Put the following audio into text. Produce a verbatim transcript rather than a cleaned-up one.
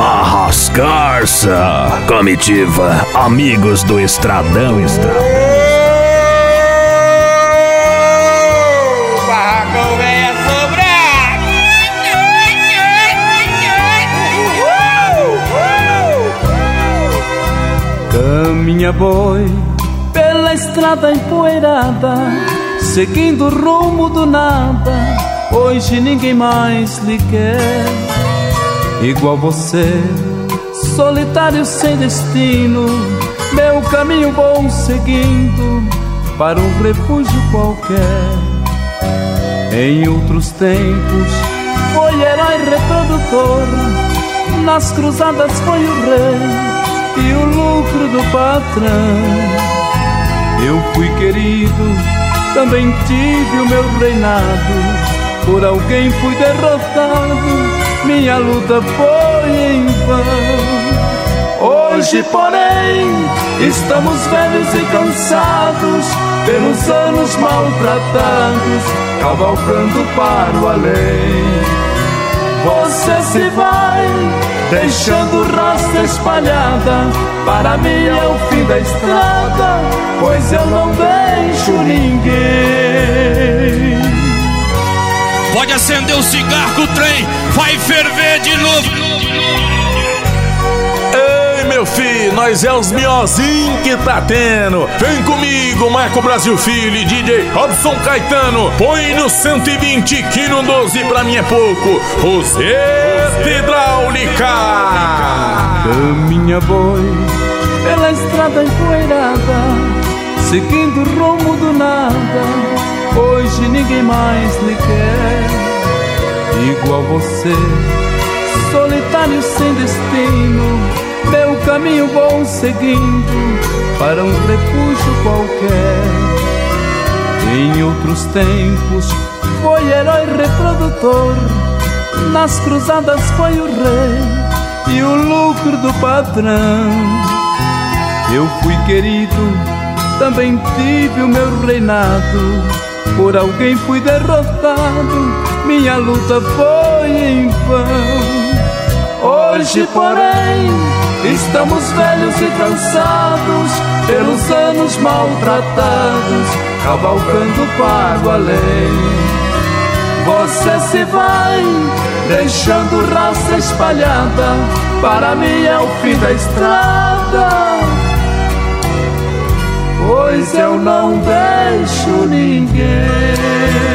Arrascarça, comitiva, amigos do Estradão, Estradão. Barracão vem sobrar. Caminha boi pela estrada empoeirada, seguindo o rumo do nada. Hoje ninguém mais lhe quer, igual você, solitário sem destino. Meu caminho vou seguindo para um refúgio qualquer. Em outros tempos foi herói reprodutor, nas cruzadas foi o rei e o lucro do patrão. Eu fui querido, também tive o meu reinado, por alguém fui derrotado, minha luta foi em vão. Hoje, porém, estamos velhos e cansados, pelos anos maltratados, cavalcando para o além. Você se vai, deixando rastro espalhada, para mim é o fim da estrada, pois eu não deixo ninguém. Pode acender o cigarro que o trem vai ferver de novo. Ei, meu filho, nós é os miozinhos que tá tendo. Vem comigo, Marco Brasil Filho e D J Robson Caetano. Põe no cento e vinte que no doze pra mim é pouco. Roseta Hidráulica. Caminha boi pela estrada empoeirada, seguindo o rumo do nada. Hoje ninguém mais lhe quer, igual você, solitário sem destino. Meu caminho vou seguindo para um refúgio qualquer. Em outros tempos foi herói reprodutor, nas cruzadas foi o rei e o lucro do patrão. Eu fui querido, também tive o meu reinado, por alguém fui derrotado, minha luta foi em vão. Hoje, porém, estamos velhos e cansados, pelos anos maltratados, cavalcando para o além. Você se vai, deixando raça espalhada, para mim é o fim da estrada, pois eu não deixo ninguém.